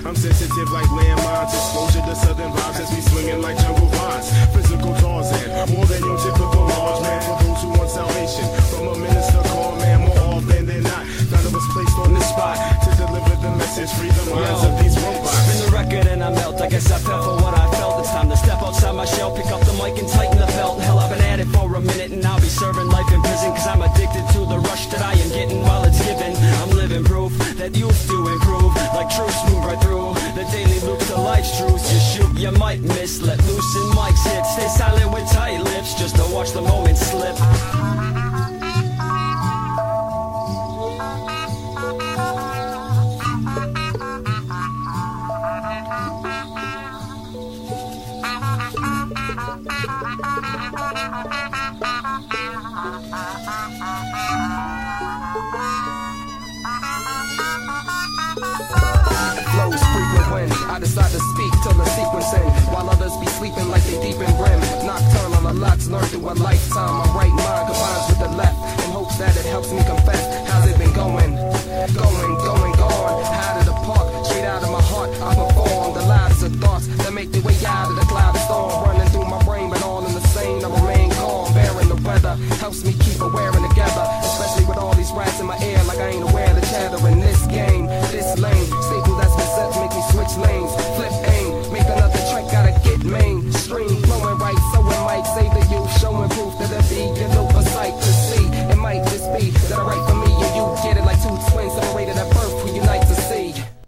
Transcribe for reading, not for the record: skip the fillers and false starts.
I'm sensitive like landmines. Exposure to southern vibes has me swinging like jungle vines. Physical Tarzan, more than your typical large man. For those who want salvation from a minister called man, more often than not. None of us placed on this spot to deliver the message, free the minds of these robots. Spin the record and I melt. I guess I fell for what I felt. It's time to step outside my shell, pick up the mic and tighten the belt. Hell, I've been at it for a minute and I'll be serving life in prison, cause I'm addicted to the rush that I am getting while it's given. I'm living proof that youth do improve, like truths move right through the daily loop to life's truths. You shoot, you might miss, let loose and mics hit. Stay silent with tight lips just to watch the moment slip. Flows frequent when I decide to speak till the sequence end, while others be sleeping like they deep in brim. Nocturnal, a lot's learned through a lifetime. My right mind combines with the left in hopes that it helps me confess. How's it been going? Gone. How to depart, straight out of my heart. I perform the loudest of thoughts that make their way out of the cloud of storm. Running through my brain, but all in the same. I remain calm, bearing the weather. Helps me keep aware in the